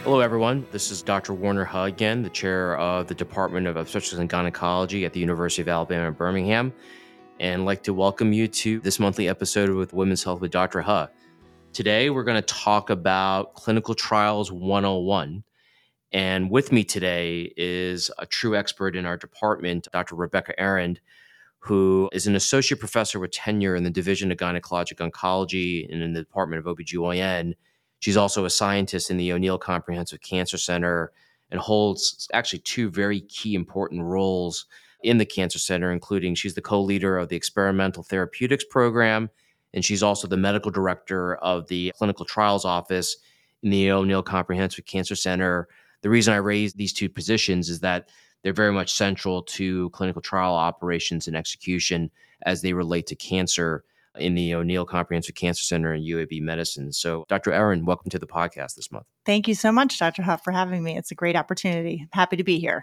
Hello, everyone. This is Dr. Warner Huh again, the chair of the Department of Obstetrics and Gynecology at the University of Alabama at Birmingham, and I'd like to welcome you to this monthly episode with Women's Health with Dr. Huh. Today, we're going to talk about Clinical Trials 101. And with me today is a true expert in our department, Dr. Rebecca Arend, who is an associate professor with tenure in the Division of Gynecologic Oncology and in the Department of OBGYN. She's also a scientist in the O'Neal Comprehensive Cancer Center and holds actually two very key important roles in the Cancer Center, including she's the co-leader of the Experimental Therapeutics Program, and she's also the medical director of the Clinical Trials Office in the O'Neal Comprehensive Cancer Center. The reason I raised these two positions is that they're very much central to clinical trial operations and execution as they relate to cancer in the O'Neal Comprehensive Cancer Center and UAB Medicine. So, Dr. Arend, welcome to the podcast this month. Thank you so much, Dr. Huff, for having me. It's a great opportunity. I'm happy to be here.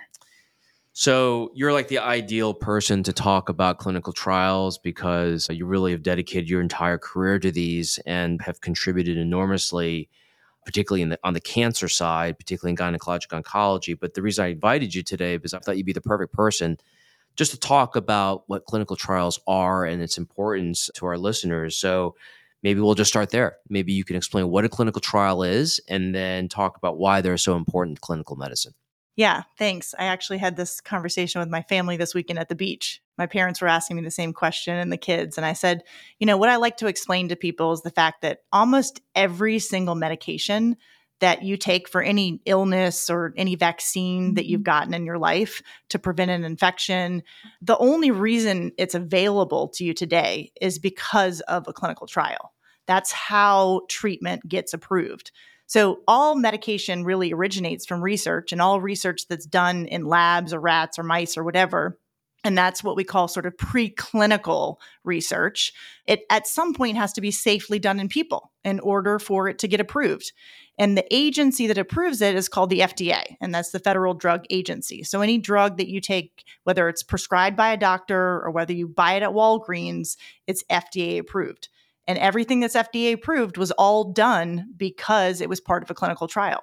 So you're like the ideal person to talk about clinical trials because you really have dedicated your entire career to these and have contributed enormously, particularly on the cancer side, particularly in gynecologic oncology. But the reason I invited you today is I thought you'd be the perfect person just to talk about what clinical trials are and its importance to our listeners. So maybe we'll just start there. Maybe you can explain what a clinical trial is and then talk about why they're so important in clinical medicine. Yeah, thanks. I actually had this conversation with my family this weekend at the beach. My parents were asking me the same question and the kids. And I said, what I like to explain to people is the fact that almost every single medication that you take for any illness or any vaccine that you've gotten in your life to prevent an infection, the only reason it's available to you today is because of a clinical trial. That's how treatment gets approved. So all medication really originates from research, and all research that's done in labs or rats or mice or whatever. And that's what we call sort of preclinical research. It at some point has to be safely done in people in order for it to get approved. And the agency that approves it is called the FDA, and that's the Federal Drug Agency. So any drug that you take, whether it's prescribed by a doctor or whether you buy it at Walgreens, it's FDA approved. And everything that's FDA approved was all done because it was part of a clinical trial.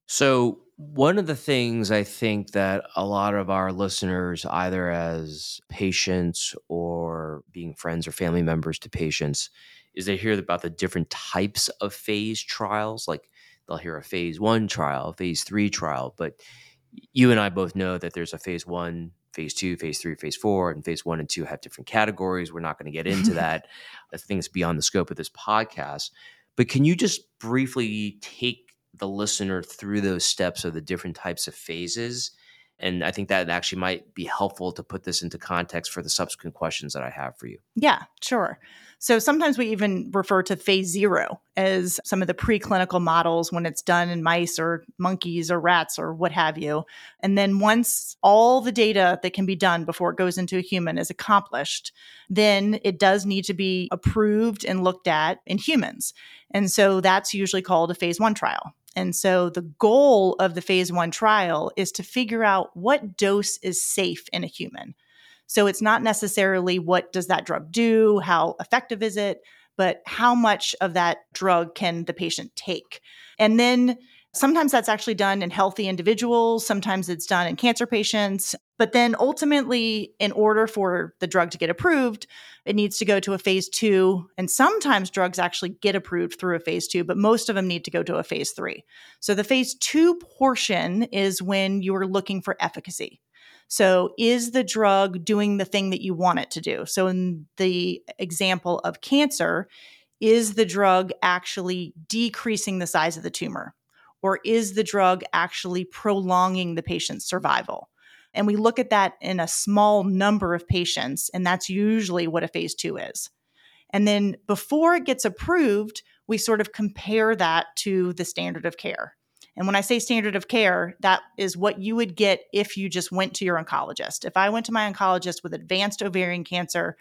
So one of the things I think that a lot of our listeners, either as patients or being friends or family members to patients, is they hear about the different types of phase trials. Like they'll hear a phase 1 trial, a phase 3 trial, but you and I both know that there's a phase 1, phase 2, phase 3, phase 4, and phase 1 and 2 have different categories. We're not going to get into that. I think it's beyond the scope of this podcast. But can you just briefly take the listener through those steps of the different types of phases? And I think that actually might be helpful to put this into context for the subsequent questions that I have for you. Yeah, sure. So sometimes we even refer to phase 0 as some of the preclinical models when it's done in mice or monkeys or rats or what have you. And then once all the data that can be done before it goes into a human is accomplished, then it does need to be approved and looked at in humans. And so that's usually called a phase 1 trial. And so the goal of the phase 1 trial is to figure out what dose is safe in a human. So it's not necessarily what does that drug do, how effective is it, but how much of that drug can the patient take. And then sometimes that's actually done in healthy individuals. Sometimes it's done in cancer patients. But then ultimately, in order for the drug to get approved, it needs to go to a phase 2. And sometimes drugs actually get approved through a phase 2, but most of them need to go to a phase 3. So the phase 2 portion is when you're looking for efficacy. So is the drug doing the thing that you want it to do? So in the example of cancer, is the drug actually decreasing the size of the tumor? Or is the drug actually prolonging the patient's survival? And we look at that in a small number of patients, and that's usually what a phase 2 is. And then before it gets approved, we sort of compare that to the standard of care. And when I say standard of care, that is what you would get if you just went to your oncologist. If I went to my oncologist with advanced ovarian cancer,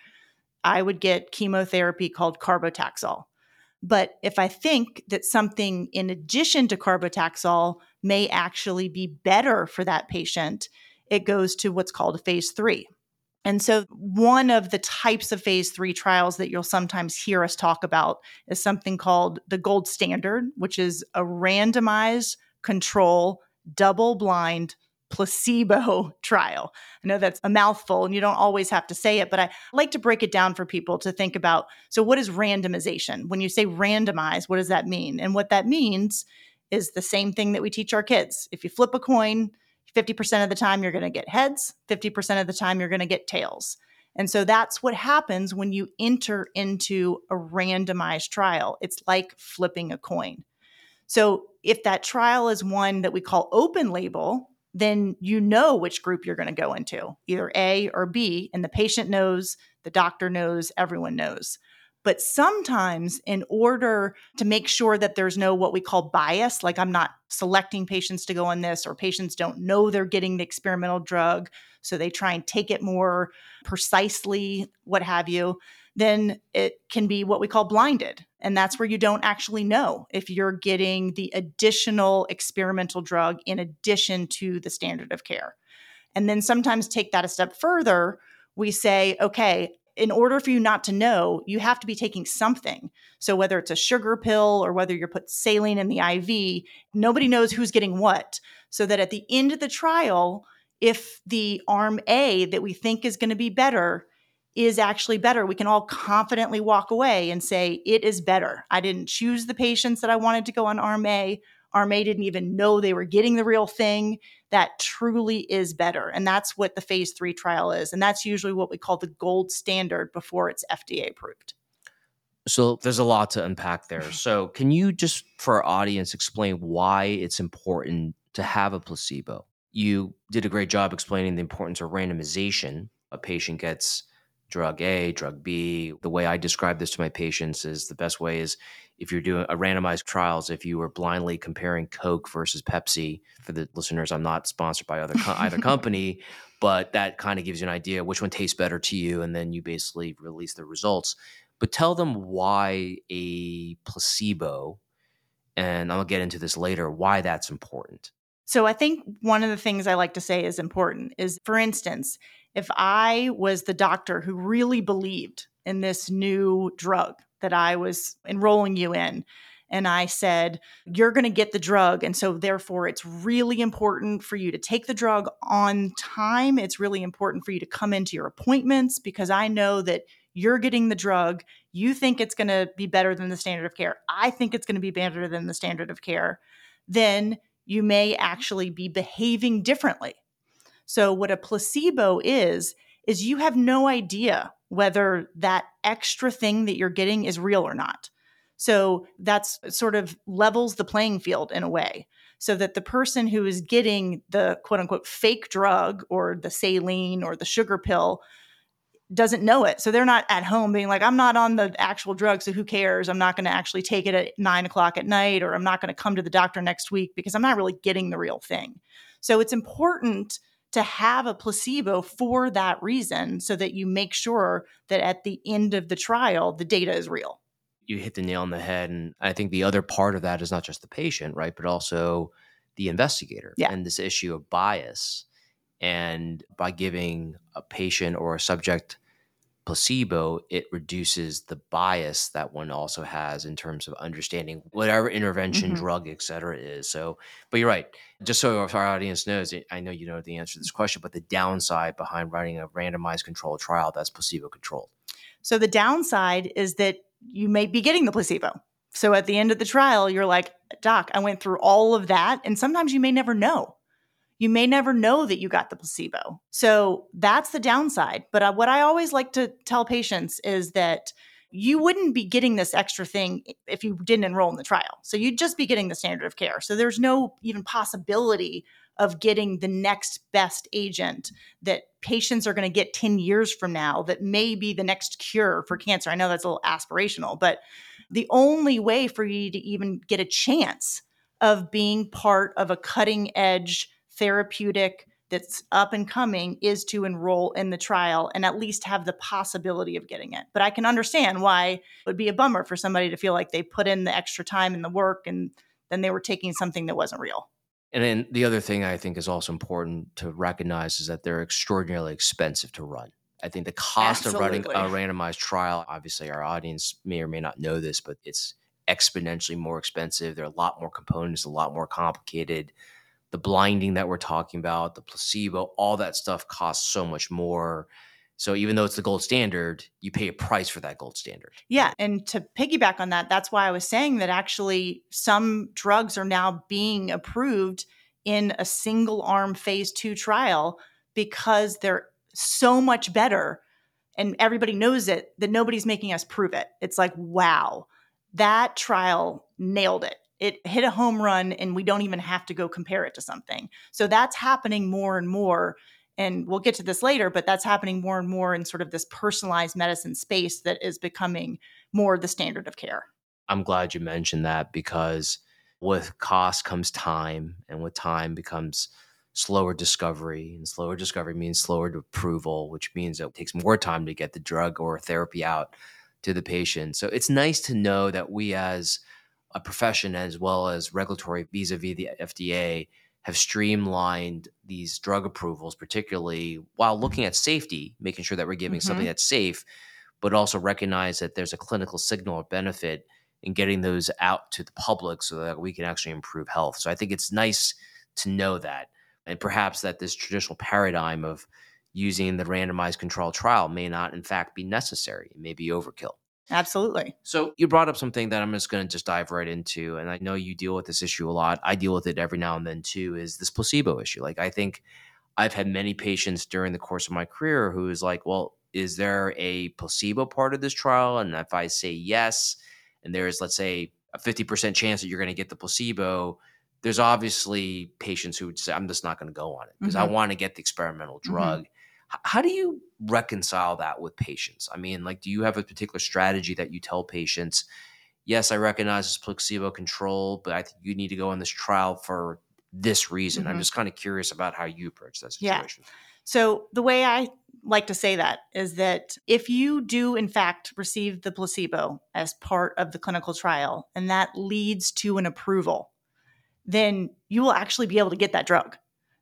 I would get chemotherapy called carbotaxol. But if I think that something in addition to carbotaxol may actually be better for that patient, it goes to what's called a phase 3. And so one of the types of phase 3 trials that you'll sometimes hear us talk about is something called the gold standard, which is a randomized control, double-blind, placebo trial. I know that's a mouthful and you don't always have to say it, but I like to break it down for people to think about. So what is randomization? When you say randomize, what does that mean? And what that means is the same thing that we teach our kids. If you flip a coin, 50% of the time you're going to get heads, 50% of the time you're going to get tails. And so that's what happens when you enter into a randomized trial. It's like flipping a coin. So if that trial is one that we call open label, then you know which group you're going to go into, either A or B, and the patient knows, the doctor knows, everyone knows. But sometimes in order to make sure that there's no what we call bias, like I'm not selecting patients to go on this, or patients don't know they're getting the experimental drug, so they try and take it more precisely, what have you, then it can be what we call blinded. And that's where you don't actually know if you're getting the additional experimental drug in addition to the standard of care. And then sometimes take that a step further. We say, okay, in order for you not to know, you have to be taking something. So whether it's a sugar pill or whether you're put saline in the IV, nobody knows who's getting what. So that at the end of the trial, if the arm A that we think is going to be better is actually better, we can all confidently walk away and say, it is better. I didn't choose the patients that I wanted to go on arm A. Arm A didn't even know they were getting the real thing. That truly is better. And that's what the phase 3 trial is. And that's usually what we call the gold standard before it's FDA approved. So there's a lot to unpack there. So can you just, for our audience, explain why it's important to have a placebo? You did a great job explaining the importance of randomization. A patient gets drug A, drug B. The way I describe this to my patients is the best way is if you're doing a randomized trials, if you were blindly comparing Coke versus Pepsi. For the listeners, I'm not sponsored by either company, but that kind of gives you an idea which one tastes better to you, and then you basically release the results. But tell them why a placebo, and I'll get into this later, why that's important. So I think one of the things I like to say is important is, for instance, if I was the doctor who really believed in this new drug that I was enrolling you in, and I said, you're going to get the drug, and so therefore it's really important for you to take the drug on time. It's really important for you to come into your appointments because I know that you're getting the drug. You think it's going to be better than the standard of care. I think it's going to be better than the standard of care. Then you may actually be behaving differently. So what a placebo is you have no idea whether that extra thing that you're getting is real or not. So that's sort of levels the playing field in a way, so that the person who is getting the quote unquote fake drug or the saline or the sugar pill doesn't know it. So they're not at home being like, I'm not on the actual drug, so who cares? I'm not going to actually take it at 9:00 at night, or I'm not going to come to the doctor next week because I'm not really getting the real thing. So it's important to have a placebo for that reason, so that you make sure that at the end of the trial, the data is real. You hit the nail on the head. And I think the other part of that is not just the patient, right, but also the investigator and this issue of bias. And by giving a patient or a subject placebo, it reduces the bias that one also has in terms of understanding whatever intervention, drug, et cetera is. So, but you're right. Just so our audience knows, I know you know the answer to this question, but the downside behind running a randomized controlled trial that's placebo controlled. So the downside is that you may be getting the placebo. So at the end of the trial, you're like, doc, I went through all of that. And sometimes you may never know. You may never know that you got the placebo. So that's the downside. But what I always like to tell patients is that you wouldn't be getting this extra thing if you didn't enroll in the trial. So you'd just be getting the standard of care. So there's no even possibility of getting the next best agent that patients are going to get 10 years from now that may be the next cure for cancer. I know that's a little aspirational, but the only way for you to even get a chance of being part of a cutting edge therapeutic that's up and coming is to enroll in the trial and at least have the possibility of getting it. But I can understand why it would be a bummer for somebody to feel like they put in the extra time and the work and then they were taking something that wasn't real. And then the other thing I think is also important to recognize is that they're extraordinarily expensive to run. I think the cost of running a randomized trial, obviously our audience may or may not know this, but it's exponentially more expensive. There are a lot more components, a lot more complicated. The blinding that we're talking about, the placebo, all that stuff costs so much more. So even though it's the gold standard, you pay a price for that gold standard. Yeah. And to piggyback on that, that's why I was saying that actually some drugs are now being approved in a single arm phase 2 trial because they're so much better and everybody knows it, that nobody's making us prove it. It's like, wow, that trial nailed it. It hit a home run and we don't even have to go compare it to something. So that's happening more and more. And we'll get to this later, but that's happening more and more in sort of this personalized medicine space that is becoming more the standard of care. I'm glad you mentioned that, because with cost comes time, and with time becomes slower discovery, and slower discovery means slower approval, which means it takes more time to get the drug or therapy out to the patient. So it's nice to know that we as a profession, as well as regulatory vis-a-vis the FDA, have streamlined these drug approvals, particularly while looking at safety, making sure that we're giving something that's safe, but also recognize that there's a clinical signal or benefit in getting those out to the public so that we can actually improve health. So I think it's nice to know that. And perhaps that this traditional paradigm of using the randomized controlled trial may not, in fact, be necessary. It may be overkill. Absolutely. So you brought up something that I'm just going to just dive right into. And I know you deal with this issue a lot. I deal with it every now and then too, is this placebo issue. Like, I think I've had many patients during the course of my career who is like, well, is there a placebo part of this trial? And if I say yes, and there's, let's say, a 50% chance that you're going to get the placebo, there's obviously patients who would say, I'm just not going to go on it because I want to get the experimental drug. How do you reconcile that with patients? I mean, like, do you have a particular strategy that you tell patients, yes, I recognize it's placebo control, but I think you need to go on this trial for this reason? I'm just kind of curious about how you approach that situation. Yeah. So the way I like to say that is that if you do, in fact, receive the placebo as part of the clinical trial, and that leads to an approval, then you will actually be able to get that drug.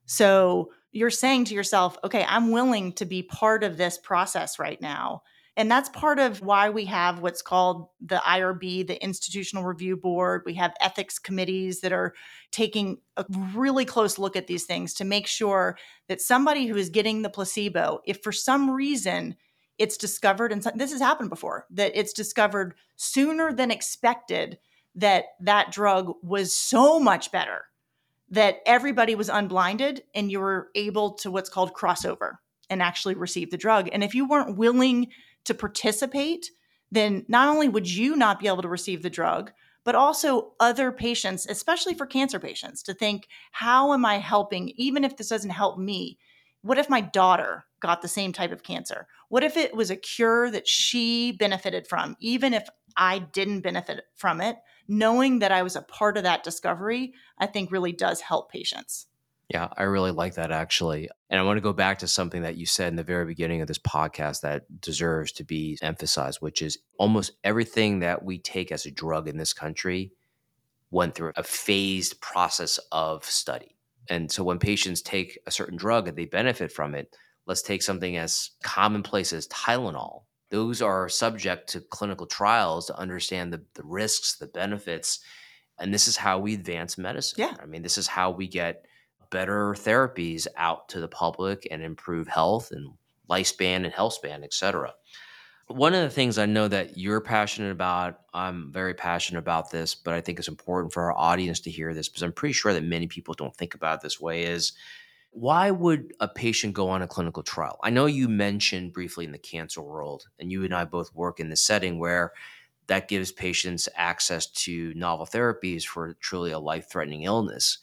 So you're saying to yourself, okay, I'm willing to be part of this process right now. And that's part of why we have what's called the IRB, the Institutional Review Board. We have ethics committees that are taking a really close look at these things to make sure that somebody who is getting the placebo, if for some reason it's discovered, and this has happened before, that it's discovered sooner than expected that that drug was so much better that everybody was unblinded and you were able to what's called crossover and actually receive the drug. And if you weren't willing to participate, then not only would you not be able to receive the drug, but also other patients, especially for cancer patients, to think, how am I helping? Even if this doesn't help me, what if my daughter got the same type of cancer? What if it was a cure that she benefited from, even if I didn't benefit from it? Knowing that I was a part of that discovery, I think really does help patients. Yeah, I really like that, actually. And I want to go back to something that you said in the very beginning of this podcast that deserves to be emphasized, which is almost everything that we take as a drug in this country went through a phased process of study. And so when patients take a certain drug and they benefit from it, let's take something as commonplace as Tylenol. Those are subject to clinical trials to understand the risks, the benefits. And this is how we advance medicine. Yeah. I mean, this is how we get better therapies out to the public and improve health and lifespan and health span, et cetera. One of the things I know that you're passionate about, I'm very passionate about this, but I think it's important for our audience to hear this because I'm pretty sure that many people don't think about it this way, is why would a patient go on a clinical trial? I know you mentioned briefly in the cancer world, and you and I both work in this setting where that gives patients access to novel therapies for truly a life-threatening illness.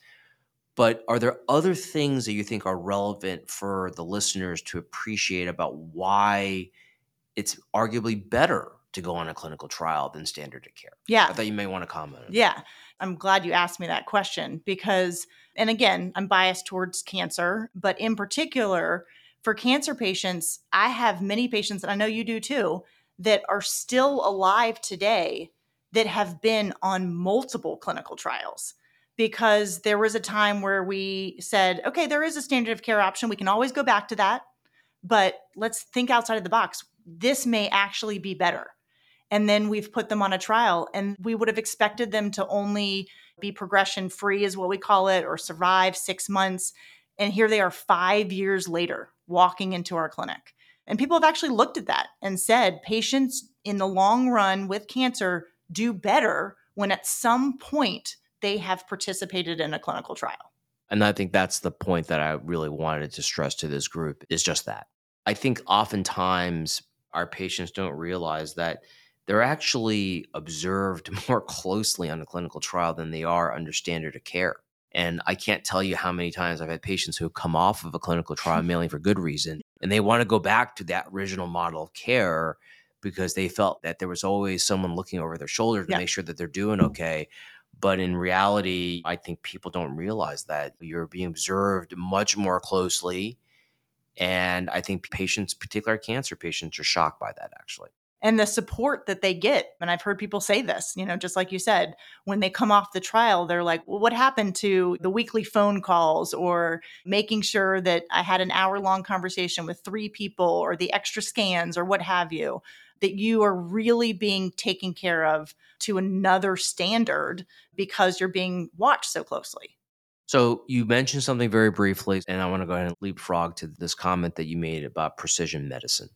But are there other things that you think are relevant for the listeners to appreciate about why it's arguably better to go on a clinical trial than standard of care? Yeah. I thought you may want to comment on it. Yeah. I'm glad you asked me that question because, and again, I'm biased towards cancer, but in particular for cancer patients, I have many patients, and I know you do too, that are still alive today that have been on multiple clinical trials. Because there was a time where we said, okay, there is a standard of care option. We can always go back to that, but let's think outside of the box. This may actually be better. And then we've put them on a trial, and we would have expected them to only be progression free, is what we call it, or survive 6 months. And here they are 5 years later walking into our clinic. And people have actually looked at that and said patients in the long run with cancer do better when at some point they have participated in a clinical trial. And I think that's the point that I really wanted to stress to this group, is just that. I think oftentimes our patients don't realize that they're actually observed more closely on a clinical trial than they are under standard of care. And I can't tell you how many times I've had patients who come off of a clinical trial, mainly for good reason, and they want to go back to that original model of care because they felt that there was always someone looking over their shoulder to make sure that they're doing okay. But in reality, I think people don't realize that you're being observed much more closely. And I think patients, particularly cancer patients, are shocked by that, actually. And the support that they get. And I've heard people say this, just like you said, when they come off the trial, they're like, well, what happened to the weekly phone calls, or making sure that I had an hour-long conversation with 3 people, or the extra scans, or what have you, that you are really being taken care of to another standard because you're being watched so closely. So you mentioned something very briefly, and I want to go ahead and leapfrog to this comment that you made about precision medicine.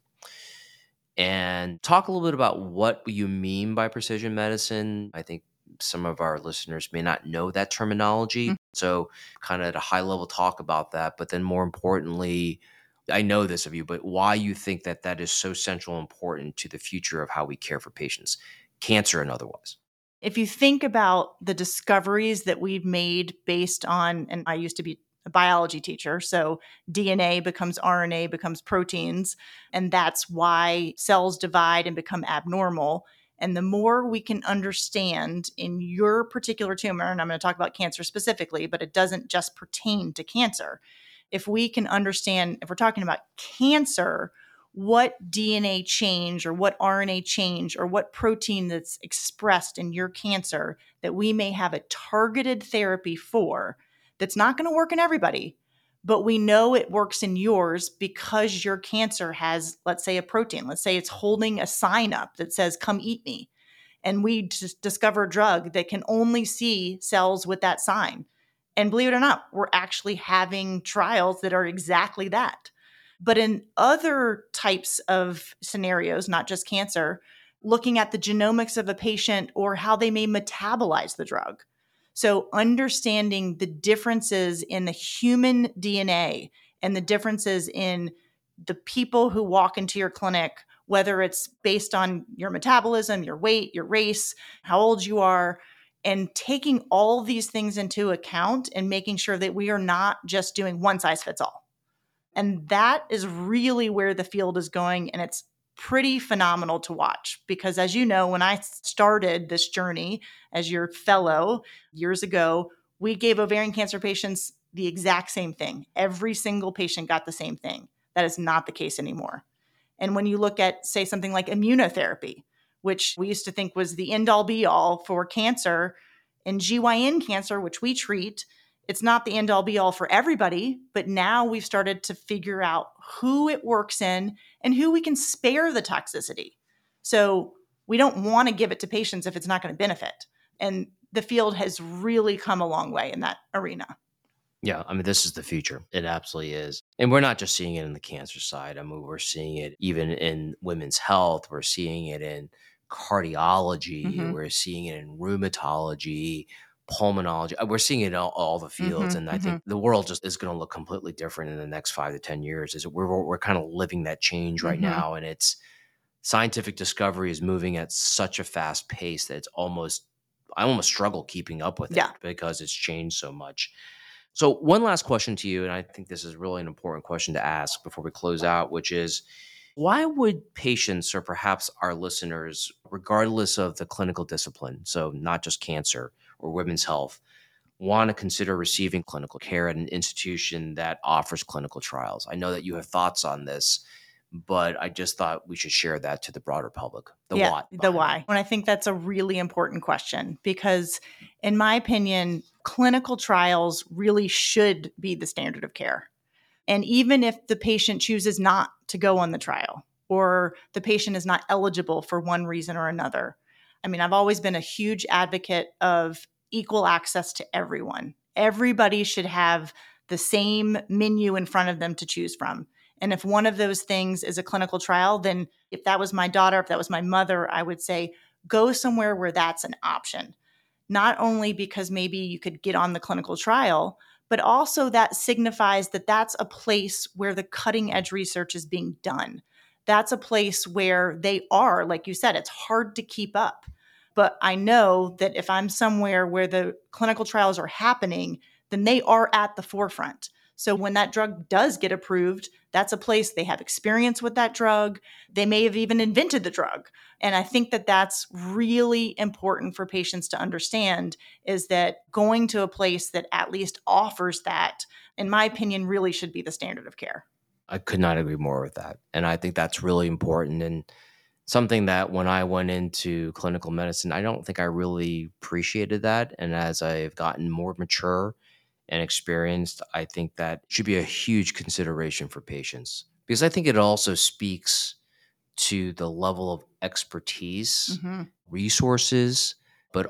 And talk a little bit about what you mean by precision medicine. I think some of our listeners may not know that terminology. So kind of at a high level talk about that. But then more importantly, I know this of you, but why you think that that is so central and important to the future of how we care for patients, cancer and otherwise. If you think about the discoveries that we've made based on, and I used to be a biology teacher, so DNA becomes RNA, becomes proteins, and that's why cells divide and become abnormal. And the more we can understand in your particular tumor, and I'm going to talk about cancer specifically, but it doesn't just pertain to cancer. If we can understand, if we're talking about cancer, what DNA change or what RNA change or what protein that's expressed in your cancer that we may have a targeted therapy for, that's not going to work in everybody, but we know it works in yours because your cancer has, let's say, a protein. Let's say it's holding a sign up that says, come eat me. And we just discover a drug that can only see cells with that sign. And believe it or not, we're actually having trials that are exactly that. But in other types of scenarios, not just cancer, looking at the genomics of a patient or how they may metabolize the drug. So understanding the differences in the human DNA and the differences in the people who walk into your clinic, whether it's based on your metabolism, your weight, your race, how old you are, and taking all these things into account and making sure that we are not just doing one size fits all. And that is really where the field is going. And it's pretty phenomenal to watch because, as you know, when I started this journey as your fellow years ago, we gave ovarian cancer patients the exact same thing. Every single patient got the same thing. That is not the case anymore. And when you look at, say, something like immunotherapy, which we used to think was the end-all be-all for cancer, and GYN cancer, which we treat, it's not the end-all be-all for everybody, but now we've started to figure out who it works in and who we can spare the toxicity. So we don't want to give it to patients if it's not going to benefit. And the field has really come a long way in that arena. Yeah, I mean, this is the future. It absolutely is. And we're not just seeing it in the cancer side. I mean, we're seeing it even in women's health. We're seeing it in cardiology. Mm-hmm. We're seeing it in rheumatology, pulmonology. We're seeing it in all the fields. And I think the world just is going to look completely different in the next 5 to 10 years. We're kind of living that change right now. And it's scientific discovery is moving at such a fast pace that I almost struggle keeping up with it because it's changed so much. So one last question to you, and I think this is really an important question to ask before we close out, which is, why would patients or perhaps our listeners, regardless of the clinical discipline, so not just cancer or women's health, want to consider receiving clinical care at an institution that offers clinical trials? I know that you have thoughts on this, but I just thought we should share that to the broader public. The why. And I think that's a really important question because, in my opinion, clinical trials really should be the standard of care. And even if the patient chooses not to go on the trial, or the patient is not eligible for one reason or another. I mean, I've always been a huge advocate of equal access to everyone. Everybody should have the same menu in front of them to choose from. And if one of those things is a clinical trial, then if that was my daughter, if that was my mother, I would say go somewhere where that's an option. Not only because maybe you could get on the clinical trial, but also that signifies that that's a place where the cutting edge research is being done. That's a place where they are, like you said, it's hard to keep up. But I know that if I'm somewhere where the clinical trials are happening, then they are at the forefront. So when that drug does get approved, that's a place they have experience with that drug. They may have even invented the drug. And I think that that's really important for patients to understand, is that going to a place that at least offers that, in my opinion, really should be the standard of care. I could not agree more with that. And I think that's really important, and something that when I went into clinical medicine, I don't think I really appreciated that. And as I've gotten more mature and experienced, I think that should be a huge consideration for patients, because I think it also speaks to the level of expertise, resources, but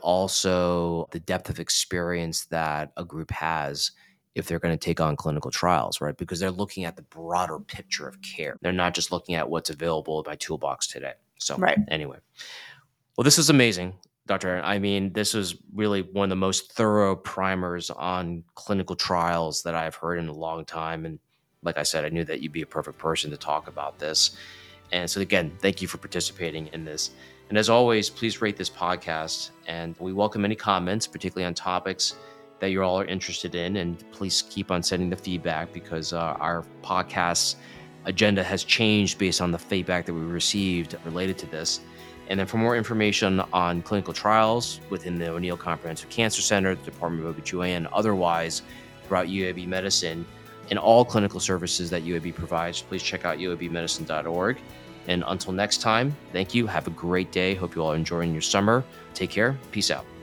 also the depth of experience that a group has if they're going to take on clinical trials, right? Because they're looking at the broader picture of care. They're not just looking at what's available in my toolbox today. So Anyway, well, this is amazing, Doctor. I mean, this was really one of the most thorough primers on clinical trials that I've heard in a long time. And like I said, I knew that you'd be a perfect person to talk about this. And so again, thank you for participating in this. And as always, please rate this podcast. And we welcome any comments, particularly on topics that you all are interested in. And please keep on sending the feedback, because our podcast's agenda has changed based on the feedback that we received related to this. And then for more information on clinical trials within the O'Neal Comprehensive Cancer Center, the Department of OBGYN, otherwise throughout UAB Medicine, and all clinical services that UAB provides, please check out uabmedicine.org. And until next time, thank you. Have a great day. Hope you all are enjoying your summer. Take care. Peace out.